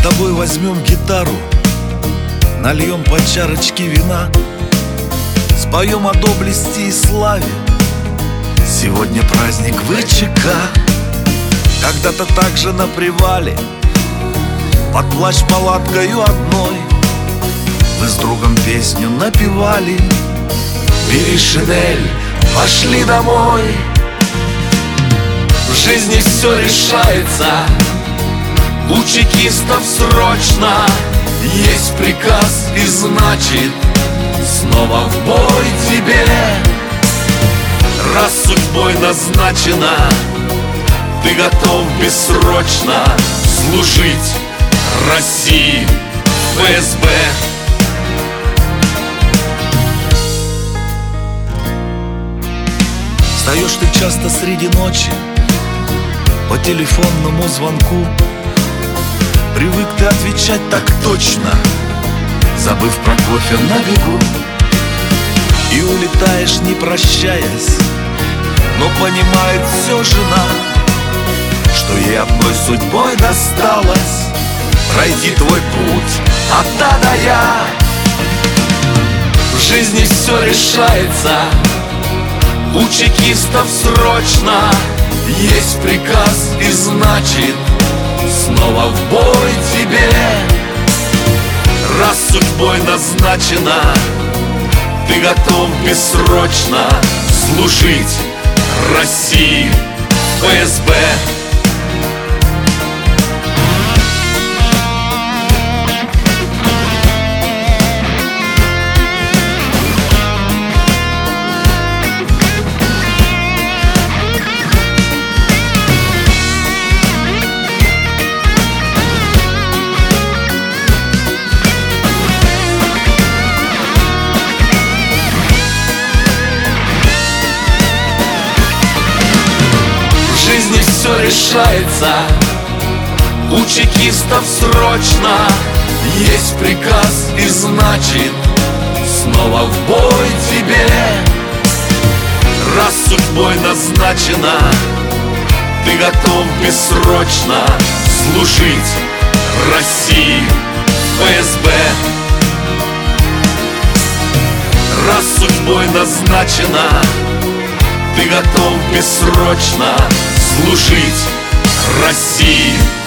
тобой возьмем гитару, нальем по чарочке вина, споем о доблести и славе. Сегодня праздник ВЧК. Когда-то также на привале под плащ палаткою одной вы с другом песню напевали. Бери шинель, пошли домой. В жизни все решается, у чекистов срочно есть приказ, и значит снова в бой тебе. Раз судьбой назначена, ты готов бессрочно служить России, ФСБ. Встаешь ты часто среди ночи по телефонному звонку. Привык ты отвечать так точно, забыв про кофе на бегу. И улетаешь, не прощаясь, но понимает все жена, что ей одной судьбой досталось пройти твой путь от А до Я. В жизни все решается, у чекистов срочно есть приказ, и значит снова в бой тебе. Раз судьбой назначена, ты готов бессрочно служить России, ФСБ. Все решается, у чекистов срочно есть приказ, и значит снова в бой тебе. Раз судьбой назначена, ты готов бессрочно служить России, ФСБ. Раз судьбой назначена, ты готов бессрочно служить России.